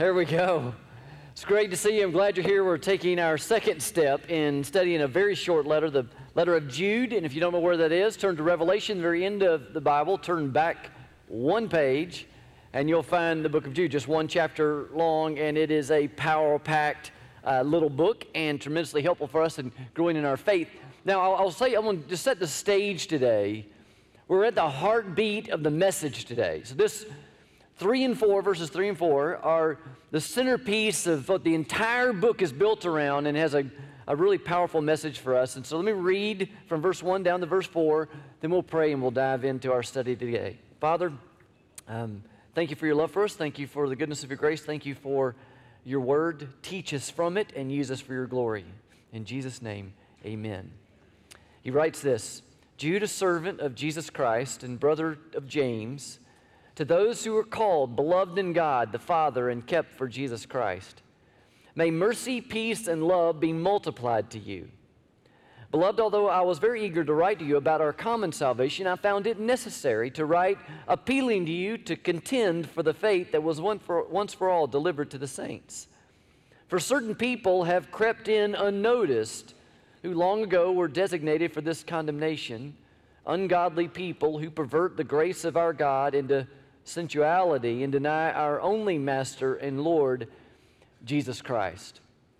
There we go. It's great to see you. I'm glad you're here. We're taking our second step in studying a very short letter, the letter of Jude. And if you don't know where that is, turn to Revelation, the very end of the Bible. Turn back one page, and you'll find the book of Jude, just one chapter long. And it is a power-packed little book and tremendously helpful for us in growing in our faith. Now, I'll say, I'm going to just set the stage today. We're at the heartbeat of the message today. So this 3 and 4, verses 3 and 4, are the centerpiece of what the entire book is built around and has a really powerful message for us. And so let me read from verse 1 down to verse 4, then we'll pray and we'll dive into our study today. Father, thank you for your love for us. Thank you for the goodness of your grace. Thank you for your word. Teach us from it and use us for your glory. In Jesus' name, amen. He writes this, Jude, a servant of Jesus Christ and brother of James, to those who are called, beloved in God, the Father, and kept for Jesus Christ. May mercy, peace, and love be multiplied to you. Beloved, although I was very eager to write to you about our common salvation, I found it necessary to write appealing to you to contend for the faith that was once for all delivered to the saints. For certain people have crept in unnoticed, who long ago were designated for this condemnation, ungodly people who pervert the grace of our God into sensuality and deny our only Master and Lord, Jesus Christ.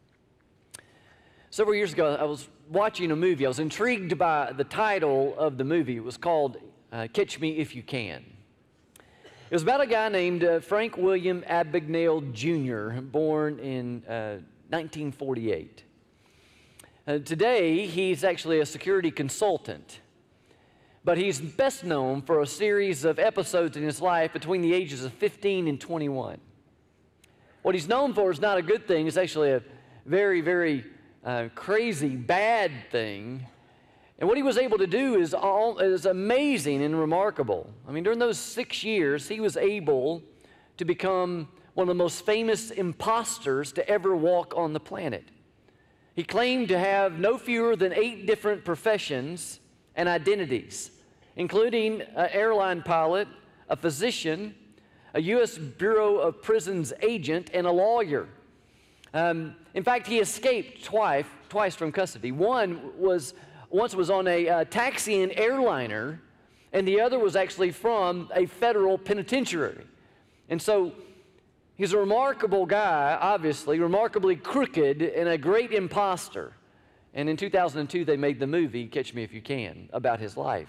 Several years ago, I was watching a movie. I was intrigued by the title of the movie. It was called Catch Me If You Can. It was about a guy named Frank William Abagnale Jr., born in 1948. Today, he's actually a security consultant. But he's best known for a series of episodes in his life between the ages of 15 and 21. What he's known for is not a good thing. It's actually a very, very crazy, bad thing. And what he was able to do is amazing and remarkable. I mean, during those 6 years, he was able to become one of the most famous imposters to ever walk on the planet. He claimed to have no fewer than 8 different professions and identities, including an airline pilot, a physician, a U.S. Bureau of Prisons agent, and a lawyer. In fact, he escaped twice from custody. Once was on a taxiing airliner, and the other was actually from a federal penitentiary. And so he's a remarkable guy, obviously, remarkably crooked, and a great imposter. And in 2002, they made the movie, Catch Me If You Can, about his life.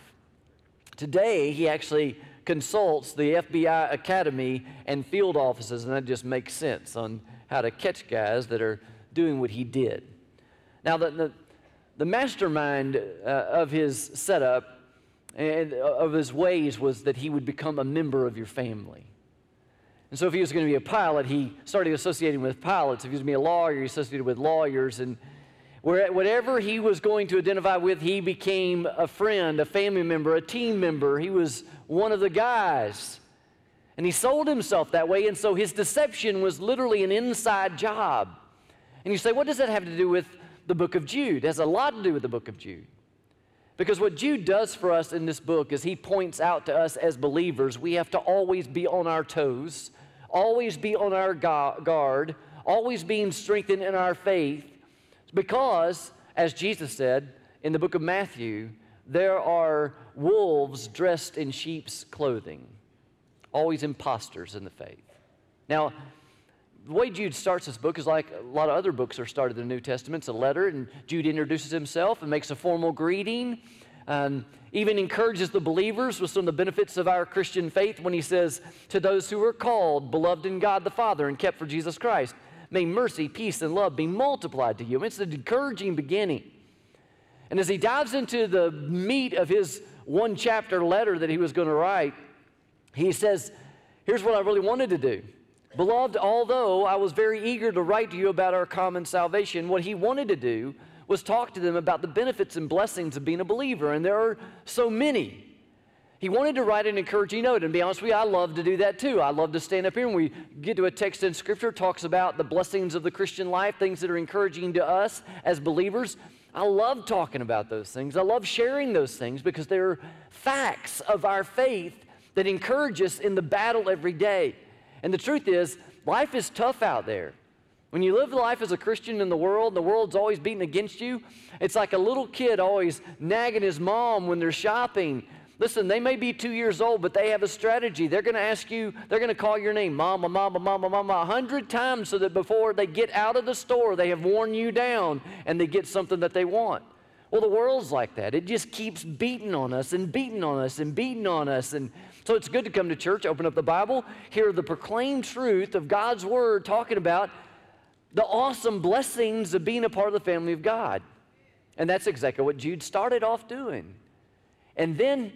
Today, he actually consults the FBI Academy and field offices, and that just makes sense on how to catch guys that are doing what he did. Now, the mastermind of his setup and of his ways was that he would become a member of your family. And so if he was going to be a pilot, he started associating with pilots. If he was going to be a lawyer, he associated with lawyers. And whatever he was going to identify with, he became a friend, a family member, a team member. He was one of the guys. And he sold himself that way, and so his deception was literally an inside job. And you say, what does that have to do with the book of Jude? It has a lot to do with the book of Jude. Because what Jude does for us in this book is he points out to us as believers, we have to always be on our toes, always be on our guard, always being strengthened in our faith, because, as Jesus said in the book of Matthew, there are wolves dressed in sheep's clothing, always imposters in the faith. Now, the way Jude starts this book is like a lot of other books are started in the New Testament. It's a letter, and Jude introduces himself and makes a formal greeting, even encourages the believers with some of the benefits of our Christian faith when he says, to those who are called, beloved in God the Father, and kept for Jesus Christ, may mercy, peace, and love be multiplied to you. It's an encouraging beginning. And as he dives into the meat of his one-chapter letter that he was going to write, he says, here's what I really wanted to do. Beloved, although I was very eager to write to you about our common salvation, what he wanted to do was talk to them about the benefits and blessings of being a believer, and there are so many. He wanted to write an encouraging note, and to be honest with you, I love to do that too. I love to stand up here and we get to a text in Scripture, talks about the blessings of the Christian life, things that are encouraging to us as believers. I love talking about those things. I love sharing those things because they're facts of our faith that encourage us in the battle every day. And the truth is, Life is tough out there. When you live life as a Christian in the world's always beating against you. It's like a little kid always nagging his mom when they're shopping. Listen, they may be 2 years old, but they have a strategy. They're going to ask you, they're going to call your name, mama, mama, mama, mama, 100 times so that before they get out of the store, they have worn you down and they get something that they want. Well, the world's like that. It just keeps beating on us and beating on us and beating on us. And so it's good to come to church, open up the Bible, hear the proclaimed truth of God's Word talking about the awesome blessings of being a part of the family of God. And that's exactly what Jude started off doing. And then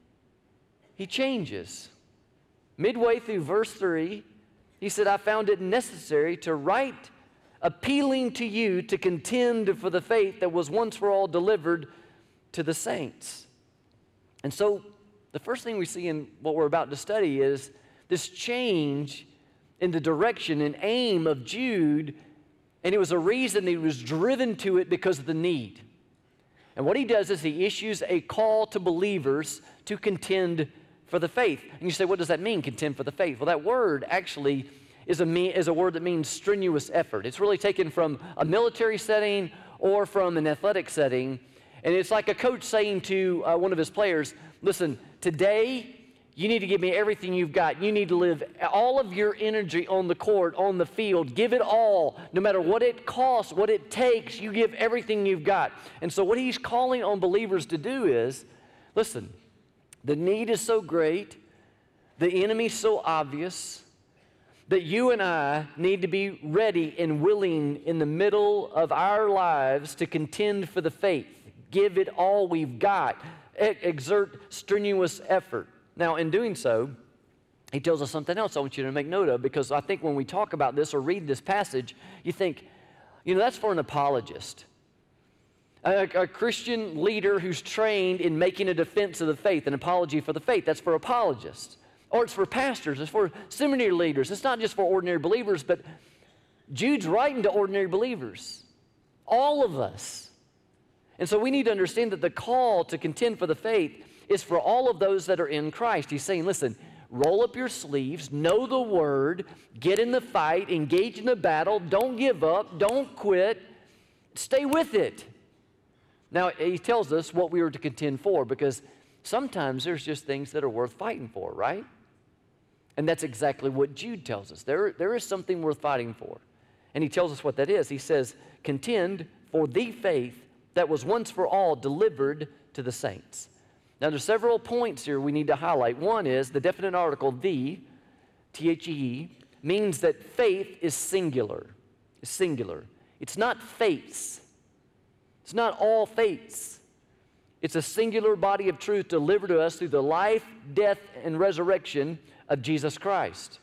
he changes. Midway through verse 3, he said, I found it necessary to write appealing to you to contend for the faith that was once for all delivered to the saints. And so the first thing we see in what we're about to study is this change in the direction and aim of Jude, and it was a reason he was driven to it because of the need. And what he does is he issues a call to believers to contend for the faith. And you say, what does that mean, contend for the faith? Well, that word actually is a word that means strenuous effort. It's really taken from a military setting or from an athletic setting. And it's like a coach saying to one of his players, listen, today you need to give me everything you've got. You need to live all of your energy on the court, on the field. Give it all, no matter what it costs, what it takes. You give everything you've got. And so what he's calling on believers to do is, listen, the need is so great, the enemy's so obvious, that you and I need to be ready and willing in the middle of our lives to contend for the faith. Give it all we've got. Exert strenuous effort. Now, in doing so, he tells us something else I want you to make note of, because I think when we talk about this or read this passage, you think, that's for an apologist. A Christian leader who's trained in making a defense of the faith, an apology for the faith. That's for apologists. Or it's for pastors. It's for seminary leaders. It's not just for ordinary believers, but Jude's writing to ordinary believers. All of us. And so we need to understand that the call to contend for the faith is for all of those that are in Christ. He's saying, listen, roll up your sleeves, know the Word, get in the fight, engage in the battle, don't give up, don't quit, stay with it. Now, he tells us what we are to contend for, because sometimes there's just things that are worth fighting for, right? And that's exactly what Jude tells us. There is something worth fighting for. And he tells us what that is. He says, contend for the faith that was once for all delivered to the saints. Now, there's several points here we need to highlight. One is the definite article, the, T-H-E-E, means that faith is singular. It's singular. It's not faiths. It's not all faiths. It's a singular body of truth delivered to us through the life, death, and resurrection of Jesus Christ.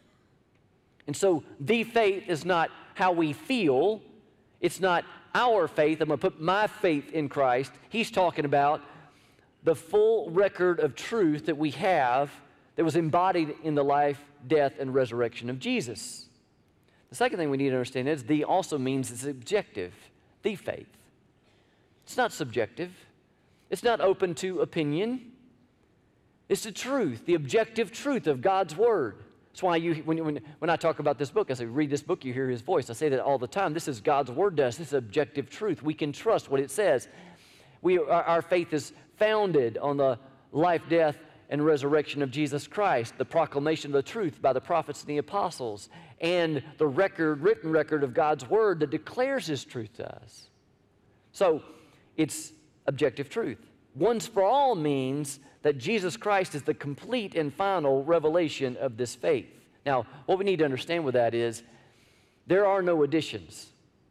And so the faith is not how we feel. It's not our faith. I'm going to put my faith in Christ. He's talking about the full record of truth that we have that was embodied in the life, death, and resurrection of Jesus. The second thing we need to understand is the also means it's objective, the faith. It's not subjective. It's not open to opinion. It's the truth, the objective truth of God's Word. That's why when I talk about this book, I say, read this book, you hear His voice. I say that all the time. This is God's Word to us. This is objective truth. We can trust what it says. Our faith is founded on the life, death, and resurrection of Jesus Christ, the proclamation of the truth by the prophets and the apostles, and the written record of God's Word that declares His truth to us. So, it's objective truth. Once for all means that Jesus Christ is the complete and final revelation of this faith. Now, what we need to understand with that is there are no additions.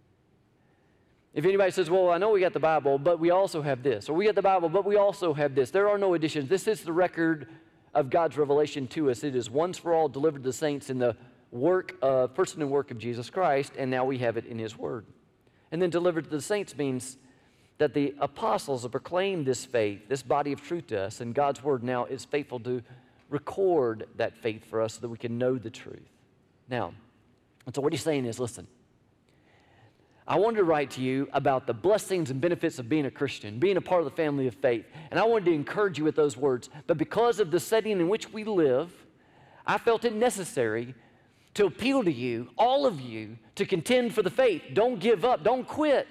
If anybody says, well, I know we got the Bible, but we also have this, or we got the Bible, but we also have this, there are no additions. This is the record of God's revelation to us. It is once for all delivered to the saints in the person and work of Jesus Christ, and now we have it in His Word. And then delivered to the saints means that the apostles have proclaimed this faith, this body of truth to us, and God's Word now is faithful to record that faith for us so that we can know the truth. Now, so what he's saying is, listen, I wanted to write to you about the blessings and benefits of being a Christian, being a part of the family of faith, and I wanted to encourage you with those words, but because of the setting in which we live, I felt it necessary to appeal to you, all of you, to contend for the faith. Don't give up. Don't quit.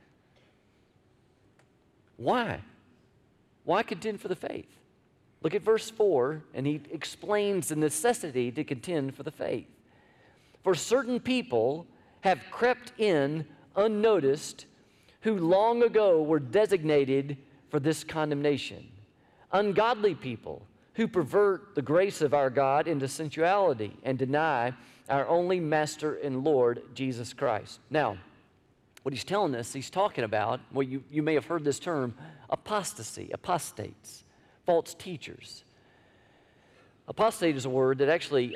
Why? Why contend for the faith? Look at verse 4, and he explains the necessity to contend for the faith. For certain people have crept in unnoticed, who long ago were designated for this condemnation. Ungodly people who pervert the grace of our God into sensuality and deny our only Master and Lord, Jesus Christ. Now, what he's telling us, he's talking about, well, you may have heard this term, apostasy, apostates, false teachers. Apostate is a word that actually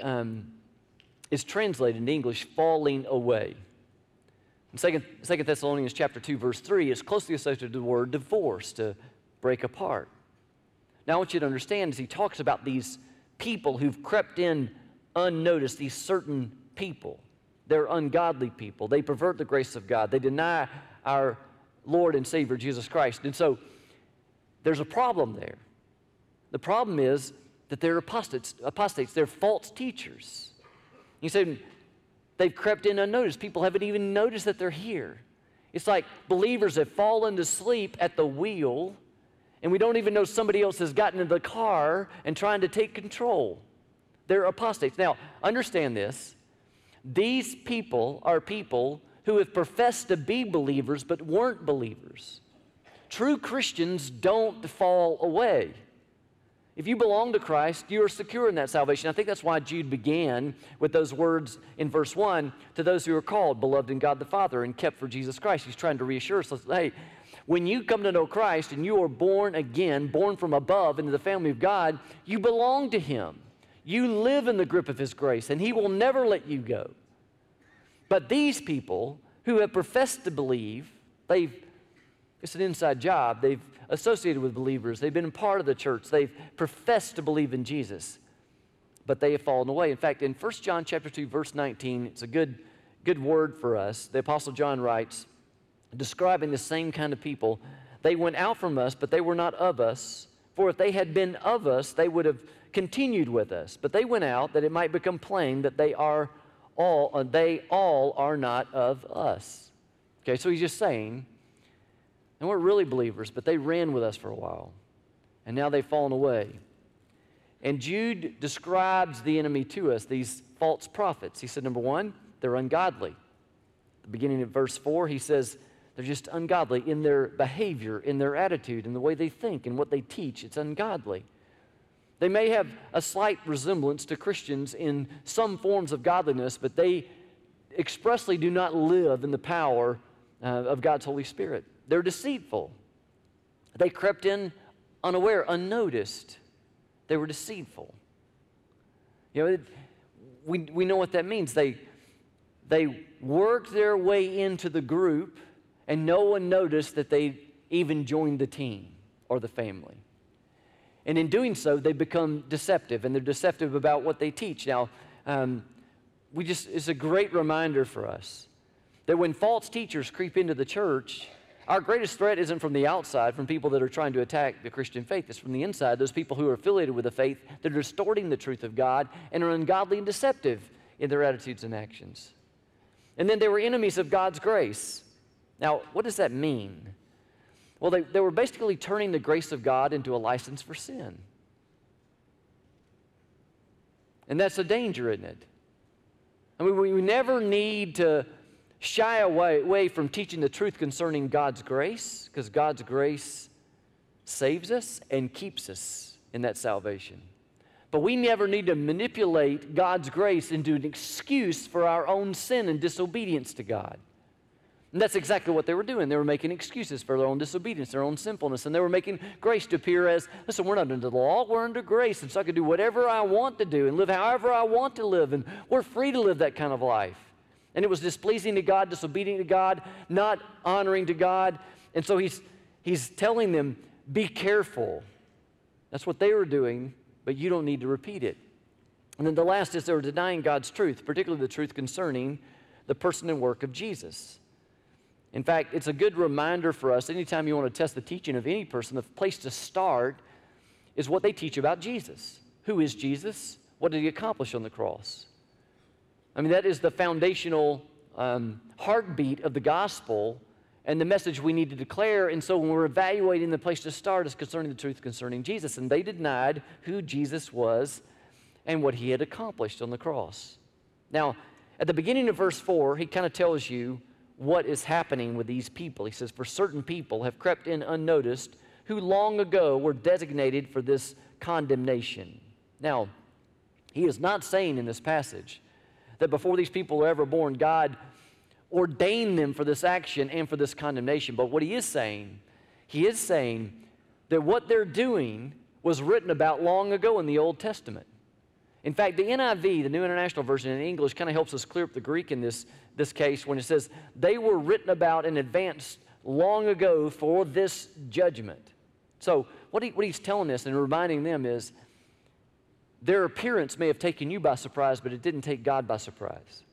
is translated in English, falling away. In 2 Thessalonians chapter 2, verse 3, it's closely associated with the word divorce, to break apart. Now, I want you to understand, as he talks about these people who've crept in unnoticed, these certain people, they're ungodly people. They pervert the grace of God. They deny our Lord and Savior, Jesus Christ. And so, there's a problem there. The problem is that they're apostates. They're false teachers. You say, they've crept in unnoticed. People haven't even noticed that they're here. It's like believers have fallen to sleep at the wheel, and we don't even know somebody else has gotten in the car and trying to take control. They're apostates. Now, understand this. These people are people who have professed to be believers but weren't believers. True Christians don't fall away. If you belong to Christ, you are secure in that salvation. I think that's why Jude began with those words in verse 1, to those who are called, beloved in God the Father, and kept for Jesus Christ. He's trying to reassure us, hey, when you come to know Christ and you are born again, born from above into the family of God, you belong to Him. You live in the grip of His grace, and He will never let you go. But these people who have professed to believe, it's an inside job. They've associated with believers. They've been a part of the church. They've professed to believe in Jesus, but they have fallen away. In fact, in 1 John chapter 2, verse 19, it's a good word for us. The Apostle John writes, describing the same kind of people, they went out from us, but they were not of us. For if they had been of us, they would have continued with us. But they went out that it might become plain that they all are not of us. Okay, so he's just saying, they weren't really believers, but they ran with us for a while. And now they've fallen away. And Jude describes the enemy to us, these false prophets. He said, number one, they're ungodly. At the beginning of verse 4, he says, they're just ungodly in their behavior, in their attitude, in the way they think, and what they teach. It's ungodly. They may have a slight resemblance to Christians in some forms of godliness, but they expressly do not live in the power of God's Holy Spirit. They're deceitful. They crept in unaware, unnoticed. They were deceitful. You know, we know what that means. They worked their way into the group, and no one noticed that they even joined the team or the family. And in doing so, they become deceptive, and they're deceptive about what they teach. Now, it's a great reminder for us that when false teachers creep into the church, our greatest threat isn't from the outside, from people that are trying to attack the Christian faith. It's from the inside, those people who are affiliated with the faith that are distorting the truth of God and are ungodly and deceptive in their attitudes and actions. And then they were enemies of God's grace. Now, what does that mean? Well, they were basically turning the grace of God into a license for sin. And that's a danger, isn't it? I mean, we never need to shy away from teaching the truth concerning God's grace, because God's grace saves us and keeps us in that salvation. But we never need to manipulate God's grace into an excuse for our own sin and disobedience to God. And that's exactly what they were doing. They were making excuses for their own disobedience, their own sinfulness, and they were making grace to appear as, listen, we're not under the law, we're under grace, and so I can do whatever I want to do and live however I want to live, and we're free to live that kind of life. And it was displeasing to God, disobedient to God, not honoring to God. And so he's telling them, be careful. That's what they were doing, but you don't need to repeat it. And then the last is they were denying God's truth, particularly the truth concerning the person and work of Jesus. In fact, it's a good reminder for us, anytime you want to test the teaching of any person, the place to start is what they teach about Jesus. Who is Jesus? What did He accomplish on the cross? I mean, that is the foundational heartbeat of the gospel and the message we need to declare. And so when we're evaluating, the place to start is concerning the truth concerning Jesus. And they denied who Jesus was and what he had accomplished on the cross. Now, at the beginning of verse 4, he kind of tells you what is happening with these people. He says, for certain people have crept in unnoticed who long ago were designated for this condemnation. Now, he is not saying in this passage that before these people were ever born, God ordained them for this action and for this condemnation. But what he is saying that what they're doing was written about long ago in the Old Testament. In fact, the NIV, the New International Version in English, kind of helps us clear up the Greek in this case when it says they were written about in advance long ago for this judgment. So what he's telling us and reminding them is their appearance may have taken you by surprise, but it didn't take God by surprise.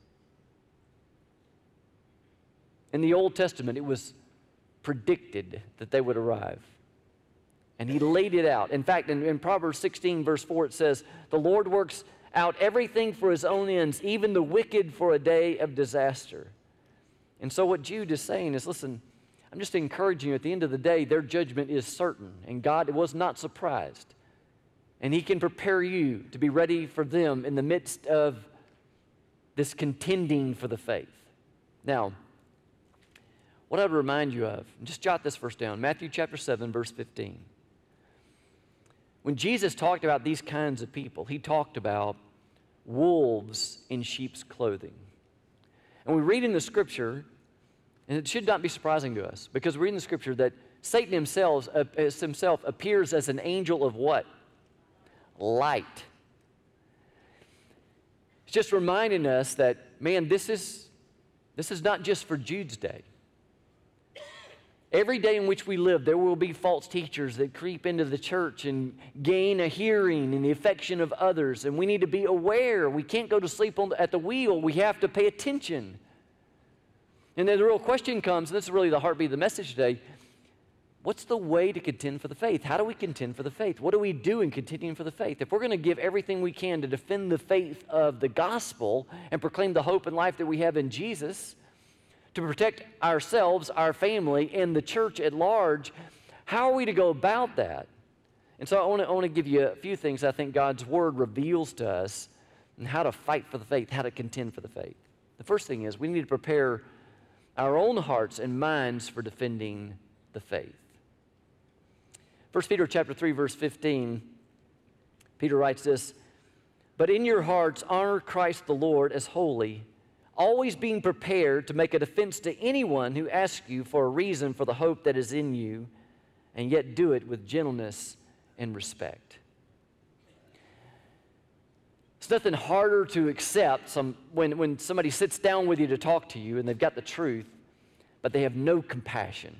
In the Old Testament, it was predicted that they would arrive. And he laid it out. In fact, in Proverbs 16, verse 4, it says, the Lord works out everything for his own ends, even the wicked for a day of disaster. And so what Jude is saying is, listen, I'm just encouraging you, at the end of the day, their judgment is certain, and God was not surprised. And he can prepare you to be ready for them in the midst of this contending for the faith. Now, what I would remind you of, and just jot this verse down, Matthew chapter 7, verse 15. When Jesus talked about these kinds of people, he talked about wolves in sheep's clothing. And we read in the scripture, and it should not be surprising to us, because we read in the scripture that Satan himself appears as an angel of what? Light. It's just reminding us that, man, this is not just for Jude's day. Every day in which we live, there will be false teachers that creep into the church and gain a hearing and the affection of others. And we need to be aware. We can't go to sleep at the wheel. We have to pay attention. And then the real question comes, and this is really the heartbeat of the message today, what's the way to contend for the faith? How do we contend for the faith? What do we do in contending for the faith? If we're going to give everything we can to defend the faith of the gospel and proclaim the hope and life that we have in Jesus, to protect ourselves, our family, and the church at large, how are we to go about that? And so I want to give you a few things I think God's Word reveals to us and how to fight for the faith, how to contend for the faith. The first thing is we need to prepare our own hearts and minds for defending the faith. 1 Peter chapter 3, verse 15, Peter writes this, but in your hearts honor Christ the Lord as holy, always being prepared to make a defense to anyone who asks you for a reason for the hope that is in you, and yet do it with gentleness and respect. It's nothing harder to accept when somebody sits down with you to talk to you and they've got the truth, but they have no compassion.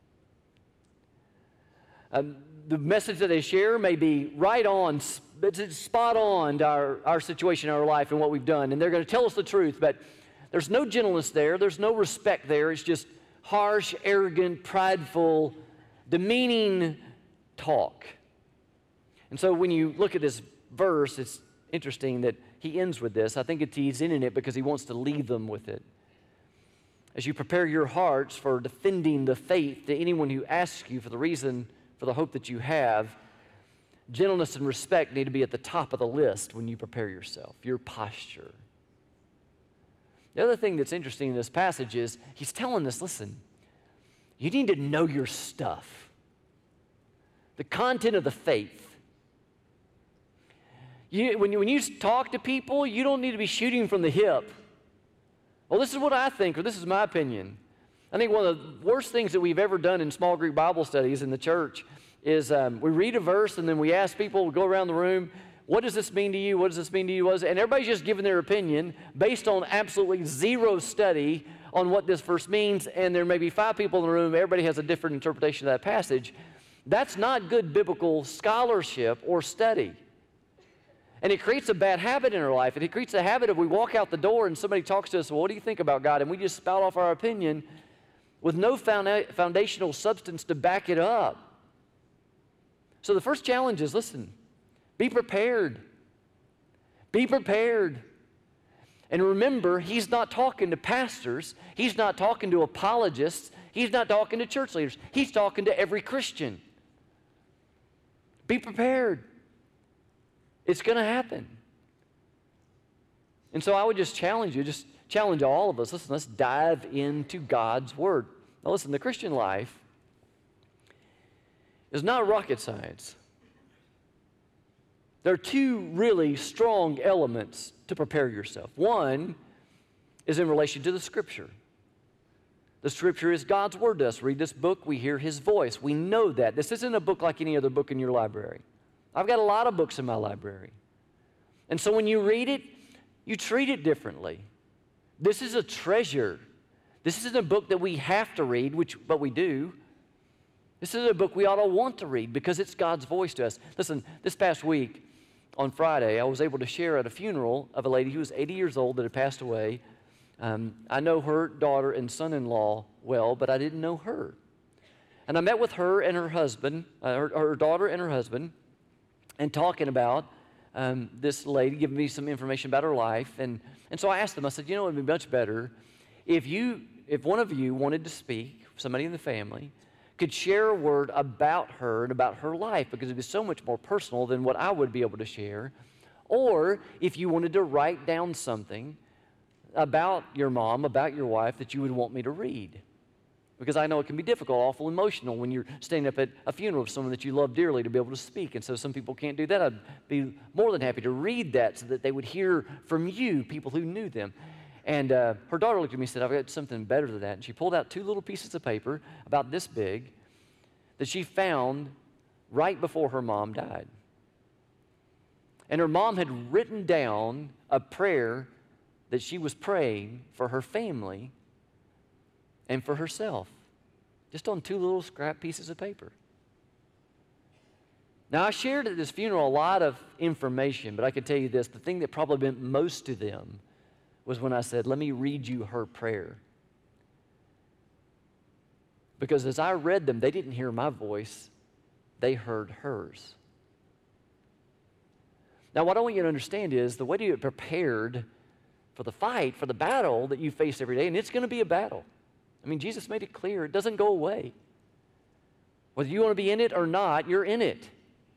The message that they share may be right on, it's spot on to our situation, our life, and what we've done, and they're going to tell us the truth, but there's no gentleness there. There's no respect there. It's just harsh, arrogant, prideful, demeaning talk. And so when you look at this verse, it's interesting that he ends with this. I think he's in it because he wants to leave them with it. As you prepare your hearts for defending the faith to anyone who asks you for the reason, for the hope that you have, gentleness and respect need to be at the top of the list when you prepare yourself, your posture. The other thing that's interesting in this passage is he's telling us, listen, you need to know your stuff. The content of the faith. When you talk to people, you don't need to be shooting from the hip. Well, this is what I think, or this is my opinion. I think one of the worst things that we've ever done in small group Bible studies in the church is we read a verse and then we ask people, we go around the room, what does this mean to you? What does this mean to you? And everybody's just giving their opinion based on absolutely zero study on what this verse means, and there may be 5 people in the room, everybody has a different interpretation of that passage. That's not good biblical scholarship or study. And it creates a bad habit in our life. And it creates a habit of we walk out the door and somebody talks to us, well, what do you think about God? And we just spout off our opinion with no foundational substance to back it up. So the first challenge is, listen, be prepared. Be prepared. And remember, he's not talking to pastors. He's not talking to apologists. He's not talking to church leaders. He's talking to every Christian. Be prepared. It's going to happen. And so I would just challenge you, just challenge all of us. Listen, let's dive into God's Word. Now listen, the Christian life is not rocket science. There are two really strong elements to prepare yourself. One is in relation to the Scripture. The Scripture is God's Word to us. Read this book, we hear His voice. We know that. This isn't a book like any other book in your library. I've got a lot of books in my library. And so when you read it, you treat it differently. This is a treasure. This isn't a book that we have to read, but we do. This is a book we ought to want to read because it's God's voice to us. Listen, this past week, on Friday, I was able to share at a funeral of a lady who was 80 years old that had passed away. I know her daughter and son-in-law well, but I didn't know her. And I met with her and her husband, her daughter and her husband, and talking about this lady, giving me some information about her life. And so I asked them, I said, it would be much better if one of you wanted to speak, somebody in the family, could share a word about her and about her life, because it was so much more personal than what I would be able to share. Or if you wanted to write down something about your mom, about your wife, that you would want me to read. Because I know it can be difficult, awful emotional when you're standing up at a funeral of someone that you love dearly to be able to speak. And so some people can't do that. I'd be more than happy to read that so that they would hear from you, people who knew them. And her daughter looked at me and said, I've got something better than that. And she pulled out two little pieces of paper about this big that she found right before her mom died. And her mom had written down a prayer that she was praying for her family and for herself, just on two little scrap pieces of paper. Now, I shared at this funeral a lot of information, but I can tell you this, the thing that probably meant most to them was when I said, let me read you her prayer. Because as I read them, they didn't hear my voice, they heard hers. Now, what I want you to understand is the way to get prepared for the fight, for the battle that you face every day, and it's going to be a battle. I mean, Jesus made it clear, it doesn't go away. Whether you want to be in it or not, you're in it.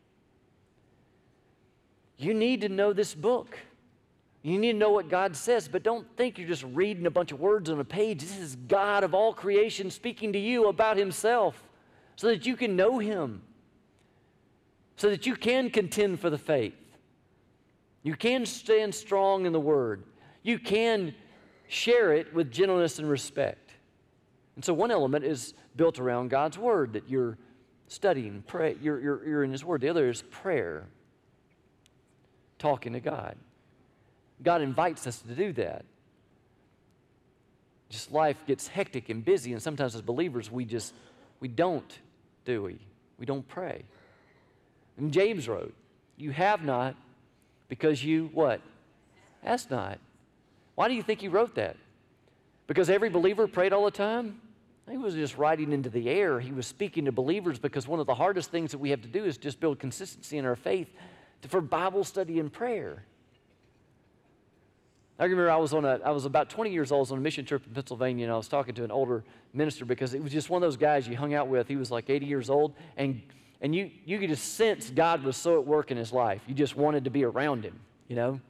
You need to know this book. You need to know what God says, but don't think you're just reading a bunch of words on a page. This is God of all creation speaking to you about Himself so that you can know Him, so that you can contend for the faith. You can stand strong in the Word. You can share it with gentleness and respect. And so one element is built around God's Word, that you're studying, pray, you're in His Word. The other is prayer, talking to God. God invites us to do that. Just life gets hectic and busy, and sometimes as believers, we don't, do we? We don't pray. And James wrote, you have not because you, what? Ask not. Why do you think he wrote that? Because every believer prayed all the time? He was just writing into the air. He was speaking to believers because one of the hardest things that we have to do is just build consistency in our faith for Bible study and prayer. I remember I was about 20 years old. I was on a mission trip in Pennsylvania, and I was talking to an older minister because it was just one of those guys you hung out with. He was like 80 years old, and you could just sense God was so at work in his life. You just wanted to be around him, you know?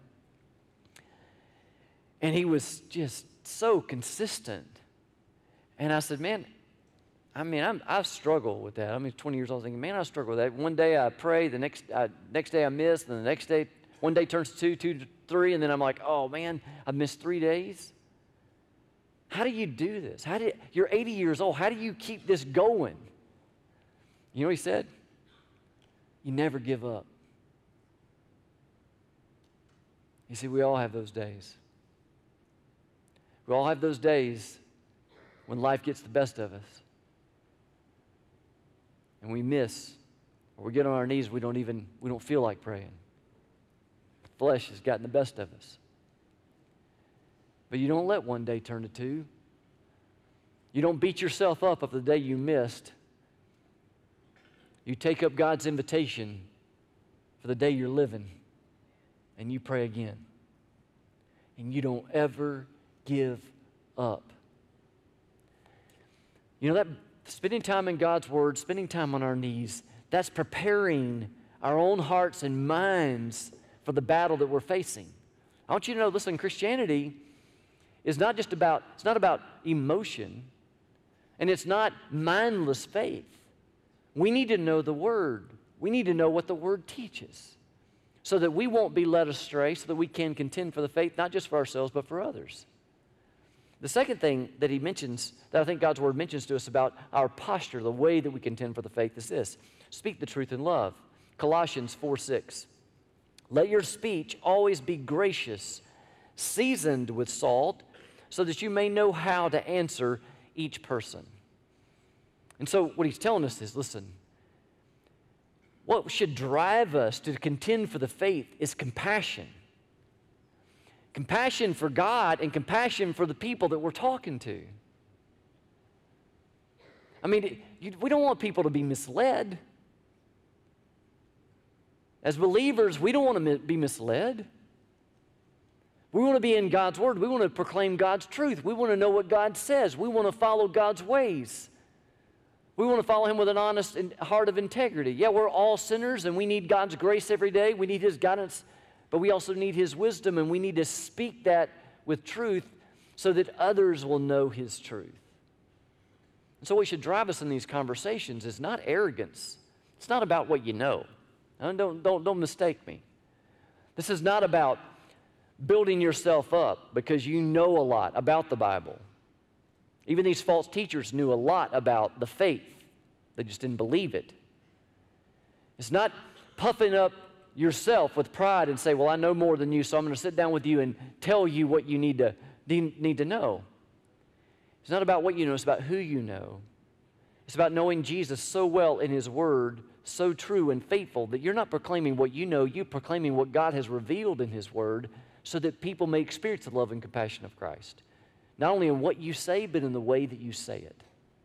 And he was just so consistent. And I said, man, I struggle with that. 20 years old thinking, man, I struggle with that. One day I pray, the next day I miss, and the next day, one day turns to 2 to 3, and then I'm like, oh man, I missed 3 days. How do you do this? You're 80 years old. How do you keep this going? You know what he said? You never give up. You see, we all have those days. We all have those days when life gets the best of us. And we miss, or we get on our knees, we don't feel like praying. Flesh has gotten the best of us. But you don't let one day turn to 2. You don't beat yourself up of the day you missed. You take up God's invitation for the day you're living, and you pray again. and you don't ever give up. You know, that spending time in God's Word, spending time on our knees, that's preparing our own hearts and minds for the battle that we're facing. I want you to know, listen, Christianity is not just about, it's not about emotion, and it's not mindless faith. We need to know the Word. We need to know what the Word teaches so that we won't be led astray, so that we can contend for the faith, not just for ourselves, but for others. The second thing that he mentions, that I think God's Word mentions to us about our posture, the way that we contend for the faith, is this: speak the truth in love. Colossians 4:6. Let your speech always be gracious, seasoned with salt, so that you may know how to answer each person. And so what he's telling us is, listen, what should drive us to contend for the faith is compassion. Compassion for God and compassion for the people that we're talking to. I mean, we don't want people to be misled. As believers, we don't want to be misled. We want to be in God's Word. We want to proclaim God's truth. We want to know what God says. We want to follow God's ways. We want to follow Him with an honest heart of integrity. Yeah, we're all sinners and we need God's grace every day. We need His guidance, but we also need His wisdom, and we need to speak that with truth so that others will know His truth. And so what should drive us in these conversations is not arrogance. It's not about what you know. Don't mistake me. This is not about building yourself up because you know a lot about the Bible. Even these false teachers knew a lot about the faith. They just didn't believe it. It's not puffing up yourself with pride and say, well, I know more than you, so I'm going to sit down with you and tell you what you need to know. It's not about what you know, it's about who you know. It's about knowing Jesus so well in His Word, so true and faithful, that you're not proclaiming what you know, you're proclaiming what God has revealed in His Word so that people may experience the love and compassion of Christ. Not only in what you say, but in the way that you say it.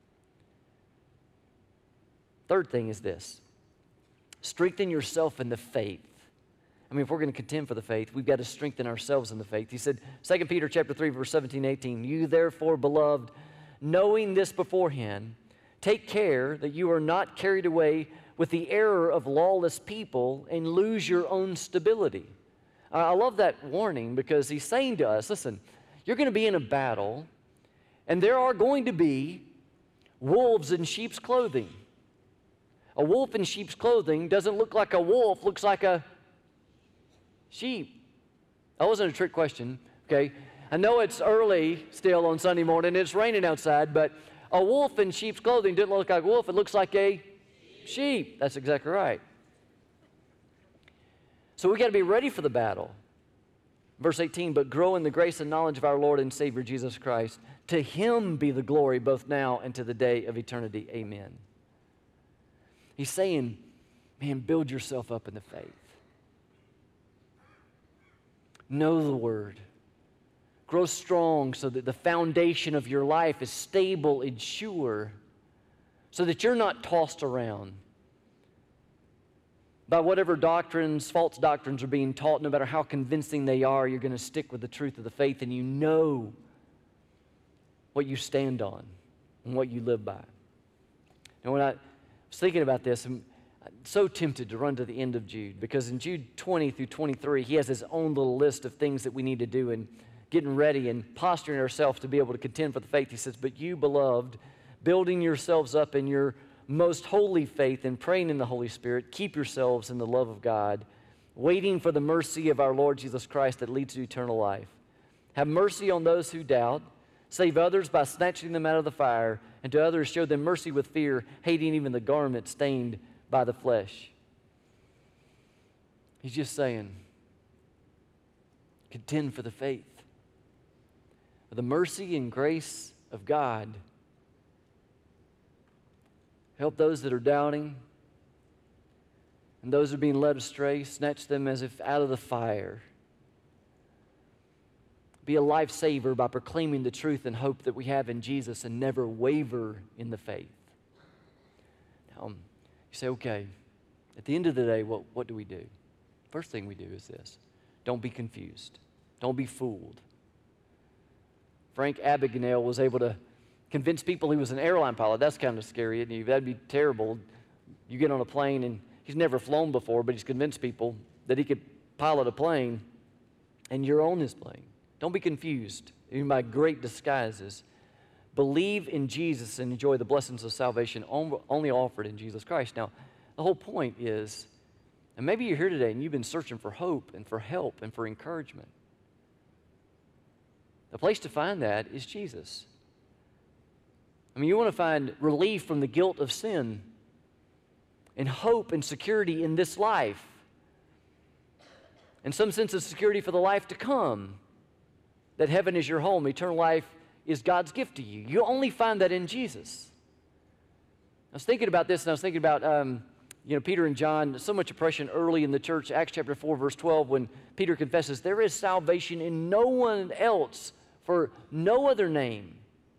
Third thing is this: strengthen yourself in the faith. I mean, if we're going to contend for the faith, we've got to strengthen ourselves in the faith. He said, 2 Peter chapter 3, verse 17, 18, you therefore, beloved, knowing this beforehand, take care that you are not carried away with the error of lawless people and lose your own stability. I love that warning because he's saying to us, listen, you're going to be in a battle, and there are going to be wolves in sheep's clothing. A wolf in sheep's clothing doesn't look like a wolf, looks like a sheep. That wasn't a trick question, okay? I know it's early still on Sunday morning, it's raining outside, but a wolf in sheep's clothing didn't look like a wolf, it looks like a sheep. That's exactly right. So we got to be ready for the battle. Verse 18, but grow in the grace and knowledge of our Lord and Savior Jesus Christ. To Him be the glory both now and to the day of eternity. Amen. He's saying, man, build yourself up in the faith. Know the Word. Grow strong so that the foundation of your life is stable and sure, so that you're not tossed around by whatever doctrines, false doctrines are being taught. No matter how convincing they are, you're going to stick with the truth of the faith, and you know what you stand on and what you live by. And when I was thinking about this, I'm so tempted to run to the end of Jude, because in Jude 20 through 23, he has his own little list of things that we need to do in getting ready and posturing ourselves to be able to contend for the faith. He says, but you, beloved, building yourselves up in your most holy faith and praying in the Holy Spirit, keep yourselves in the love of God, waiting for the mercy of our Lord Jesus Christ that leads to eternal life. Have mercy on those who doubt, save others by snatching them out of the fire, and to others show them mercy with fear, hating even the garment stained by the flesh. He's just saying, contend for the faith. For the mercy and grace of God, help those that are doubting and those who are being led astray, snatch them as if out of the fire. Be a lifesaver by proclaiming the truth and hope that we have in Jesus, and never waver in the faith. Now, you say, okay, at the end of the day, what do we do? First thing we do is this: don't be confused. Don't be fooled. Frank Abagnale was able to convince people he was an airline pilot. That's kind of scary, isn't it? That'd be terrible. You get on a plane, and he's never flown before, but he's convinced people that he could pilot a plane, and you're on this plane. Don't be confused, even by great disguises. Believe in Jesus and enjoy the blessings of salvation only offered in Jesus Christ. Now, the whole point is, and maybe you're here today and you've been searching for hope and for help and for encouragement. The place to find that is Jesus. I mean, you want to find relief from the guilt of sin and hope and security in this life and some sense of security for the life to come, that heaven is your home, eternal life is God's gift to you. You only find that in Jesus. I was thinking about this, and I was thinking about Peter and John, so much oppression early in the church. Acts chapter 4, verse 12, when Peter confesses, there is salvation in no one else, for no other name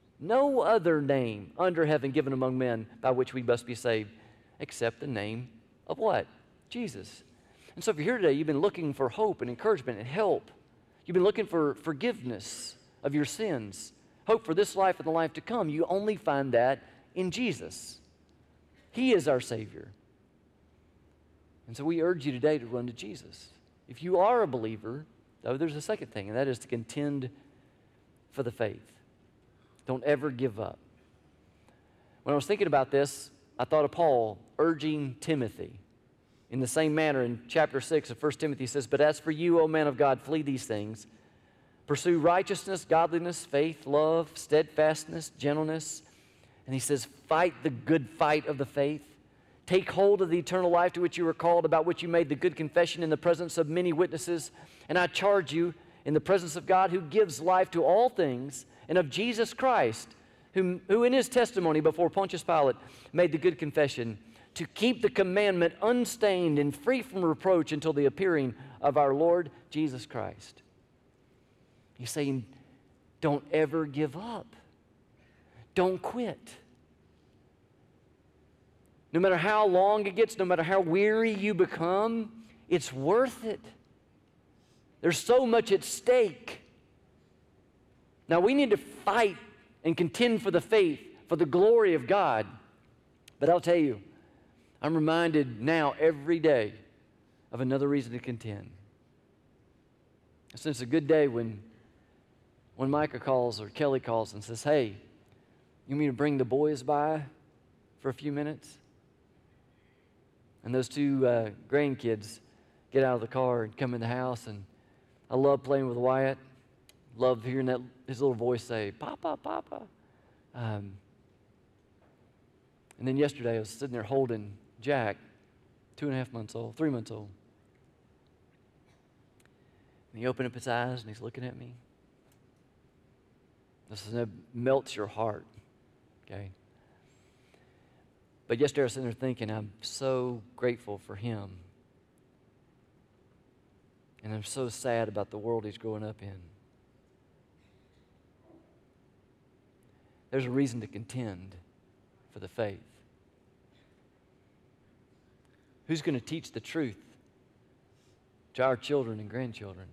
under heaven given among men by which we must be saved, except the name of what? Jesus. And so if you're here today, you've been looking for hope and encouragement and help. You've been looking for forgiveness of your sins, hope for this life and the life to come. You only find that in Jesus. He is our Savior. And so we urge you today to run to Jesus. If you are a believer, though, there's a second thing, and that is to contend for the faith. Don't ever give up. When I was thinking about this, I thought of Paul urging Timothy in the same manner. In chapter 6 of 1 Timothy says, but as for you, O man of God, flee these things. Pursue righteousness, godliness, faith, love, steadfastness, gentleness. And he says, fight the good fight of the faith. Take hold of the eternal life to which you were called, about which you made the good confession in the presence of many witnesses. And I charge you in the presence of God, who gives life to all things, and of Jesus Christ, who in his testimony before Pontius Pilate made the good confession, to keep the commandment unstained and free from reproach until the appearing of our Lord Jesus Christ. He's saying, don't ever give up. Don't quit. No matter how long it gets, no matter how weary you become, it's worth it. There's so much at stake. Now, we need to fight and contend for the faith, for the glory of God. But I'll tell you, I'm reminded now every day of another reason to contend. So it's a good day when Micah calls or Kelly calls and says, hey, you want me to bring the boys by for a few minutes? And those two grandkids get out of the car and come in the house, and I love playing with Wyatt. Love hearing his little voice say, Papa, Papa. And then yesterday I was sitting there holding Jack, 2.5 months old, 3 months old. And he opened up his eyes and he's looking at me. This melts your heart, okay? But yesterday I was sitting there thinking, I'm so grateful for him. And I'm so sad about the world he's growing up in. There's a reason to contend for the faith. Who's going to teach the truth to our children and grandchildren?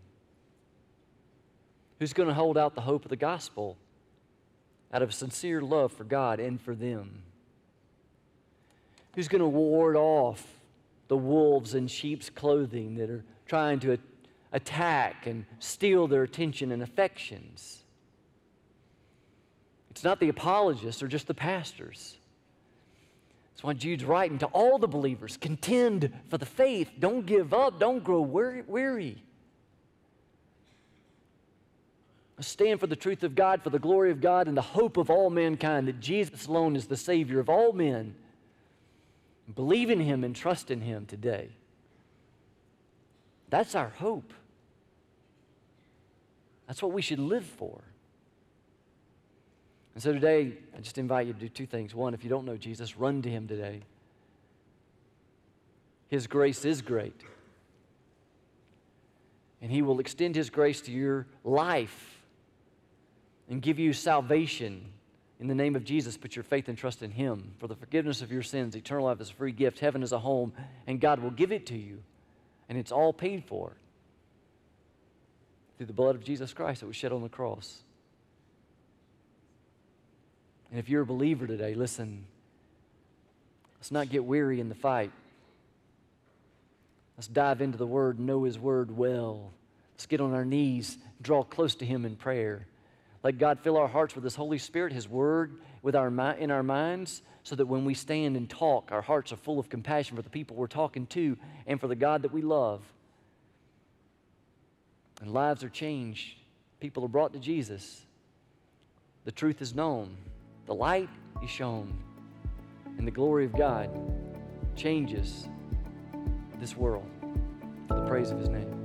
Who's going to hold out the hope of the gospel out of sincere love for God and for them? Who's going to ward off the wolves in sheep's clothing that are trying to attack and steal their attention and affections? It's not the apologists or just the pastors. That's why Jude's writing to all the believers, contend for the faith. Don't give up. Don't grow weary. Stand for the truth of God, for the glory of God, and the hope of all mankind, that Jesus alone is the Savior of all men. Believe in him and trust in him today. That's our hope. That's what we should live for. And so today, I just invite you to do two things. One, if you don't know Jesus, run to him today. His grace is great. And he will extend his grace to your life and give you salvation in the name of Jesus. Put your faith and trust in him for the forgiveness of your sins. Eternal life is a free gift. Heaven is a home, and God will give it to you. And it's all paid for through the blood of Jesus Christ that was shed on the cross. And if you're a believer today, listen, let's not get weary in the fight. Let's dive into the Word, know His Word well. Let's get on our knees, draw close to Him in prayer. Let God fill our hearts with His Holy Spirit, His Word in our minds, so that when we stand and talk, our hearts are full of compassion for the people we're talking to and for the God that we love. And lives are changed. People are brought to Jesus. The truth is known. The light is shown. And the glory of God changes this world for the praise of His name.